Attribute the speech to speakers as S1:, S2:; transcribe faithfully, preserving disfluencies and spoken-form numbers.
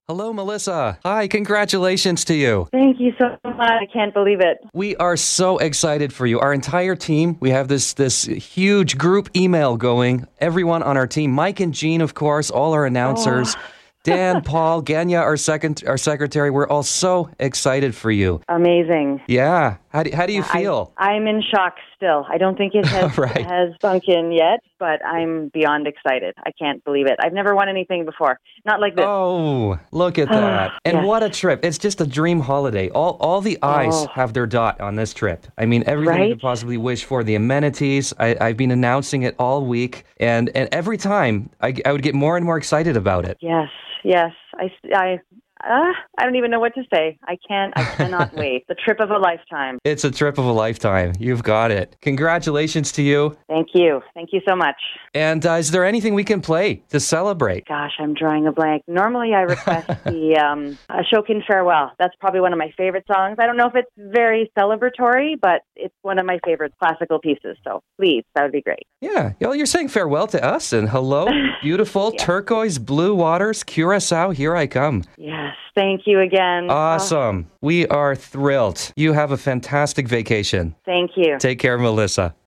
S1: Hello, Melissa. Hi, congratulations to you.
S2: Thank you so much. I can't believe it.
S1: We are so excited for you. Our entire team, we have this this huge group email going. Everyone on our team, Mike and Jean, of course, all our announcers.
S2: Oh.
S1: Dan, Paul, Ganya, our second, our secretary, we're all so excited for you.
S2: Amazing.
S1: Yeah. How do, how do you
S2: Yeah,
S1: feel?
S2: I, I'm in shock still. I don't think it has,
S1: Right.
S2: has sunk in yet, but I'm beyond excited. I can't believe it. I've never won anything before. Not like this.
S1: Oh, look at that. And
S2: Yes.
S1: what a trip. It's just a dream holiday. All all the I's
S2: Oh.
S1: have their dot on this trip. I mean, everything you
S2: Right?
S1: could possibly wish for. The amenities, I, I've been announcing it all week. And, and every time, I, I would get more and more excited about it.
S2: Yes, yes. I, I, uh, I don't even know what to say. I can't, I cannot wait. The trip of a lifetime.
S1: It's a trip of a lifetime. You've got it. Congratulations to you.
S2: Thank you. Thank you so much.
S1: And uh, is there anything we can play to celebrate?
S2: Gosh, I'm drawing a blank. Normally I request the um, Ashokan Farewell. That's probably one of my favorite songs. I don't know if it's very celebratory, but it's one of my favorite classical pieces. So please, that would be great.
S1: Yeah, well, you're saying farewell to us and hello, beautiful
S2: Yeah.
S1: turquoise blue waters, Curacao, here I come.
S2: Yes, thank you again. Oh,
S1: Awesome. We are thrilled. You have a fantastic vacation.
S2: thank you.
S1: Take care, Melissa.